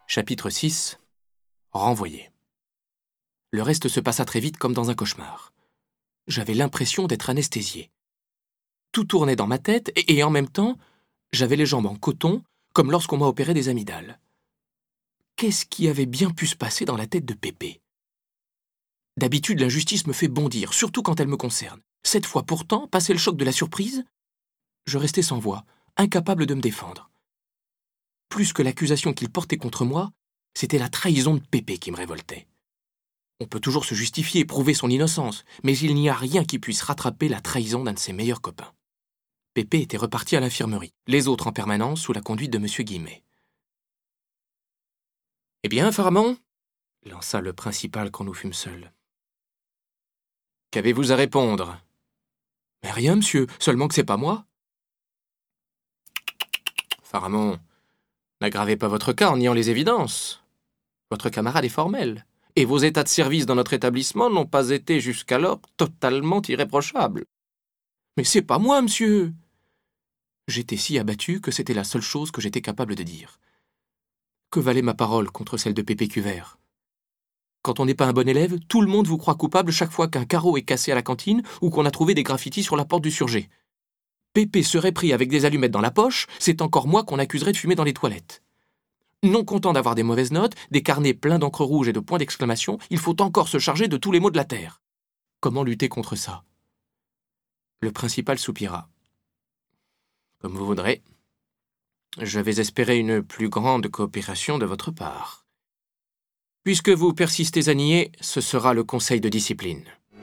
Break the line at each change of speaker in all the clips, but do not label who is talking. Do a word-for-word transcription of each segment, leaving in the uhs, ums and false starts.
Chapitre six. Renvoyé. Le reste se passa très vite comme dans un cauchemar. J'avais l'impression d'être anesthésié. Tout tournait dans ma tête et, et en même temps, j'avais les jambes en coton comme lorsqu'on m'a opéré des amygdales. Qu'est-ce qui avait bien pu se passer dans la tête de Pépé ? D'habitude, l'injustice me fait bondir, surtout quand elle me concerne. Cette fois pourtant, passé le choc de la surprise, je restais sans voix, incapable de me défendre. Plus que l'accusation qu'il portait contre moi, c'était la trahison de Pépé qui me révoltait. On peut toujours se justifier et prouver son innocence, mais il n'y a rien qui puisse rattraper la trahison d'un de ses meilleurs copains. Pépé était reparti à l'infirmerie, les autres en permanence sous la conduite de Monsieur Guimet. « Eh bien, Pharamond » lança le principal quand nous fûmes seuls. « Qu'avez-vous à répondre ?»« Mais rien, monsieur, seulement que c'est pas moi. » « Pharamond, n'aggravez pas votre cas en niant les évidences. Votre camarade est formel, et vos états de service dans notre établissement n'ont pas été jusqu'alors totalement irréprochables. »« Mais c'est pas moi, monsieur !» J'étais si abattu que c'était la seule chose que j'étais capable de dire. Que valait ma parole contre celle de Pépé Cuvert ? Quand on n'est pas un bon élève, tout le monde vous croit coupable chaque fois qu'un carreau est cassé à la cantine ou qu'on a trouvé des graffitis sur la porte du surgé. Pépé serait pris avec des allumettes dans la poche, c'est encore moi qu'on accuserait de fumer dans les toilettes. Non content d'avoir des mauvaises notes, des carnets pleins d'encre rouge et de points d'exclamation, il faut encore se charger de tous les maux de la terre. Comment lutter contre ça ? Le principal soupira. Comme vous voudrez. Je vais espérer une plus grande coopération de votre part. Puisque vous persistez à nier, ce sera le conseil de discipline.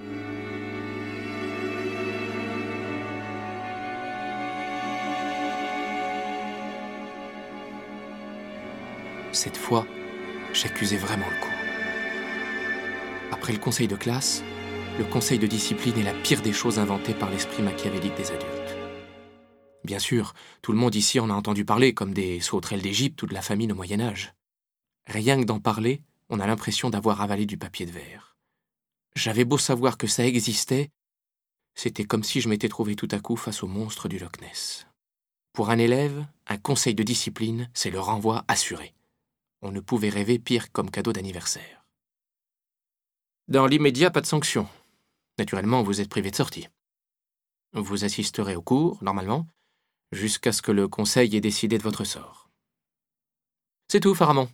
Cette fois, j'accusais vraiment le coup. Après le conseil de classe, le conseil de discipline est la pire des choses inventées par l'esprit machiavélique des adultes. Bien sûr, tout le monde ici en a entendu parler comme des sauterelles d'Égypte ou de la famine au Moyen-Âge. Rien que d'en parler, on a l'impression d'avoir avalé du papier de verre. J'avais beau savoir que ça existait, c'était comme si je m'étais trouvé tout à coup face au monstre du Loch Ness. Pour un élève, un conseil de discipline, c'est le renvoi assuré. On ne pouvait rêver pire comme cadeau d'anniversaire. Dans l'immédiat, pas de sanction. Naturellement, vous êtes privé de sortie. Vous assisterez au cours, normalement, jusqu'à ce que le conseil ait décidé de votre sort. C'est tout, Pharamond.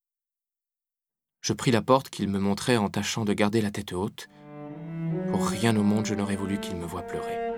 Je pris la porte qu'il me montrait en tâchant de garder la tête haute. Pour rien au monde, je n'aurais voulu qu'il me voie pleurer.